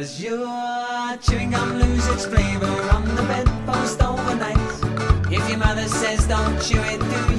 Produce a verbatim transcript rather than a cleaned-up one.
Does your chewing gum lose its flavor on the bedpost overnight? If your mother says don't chew it, do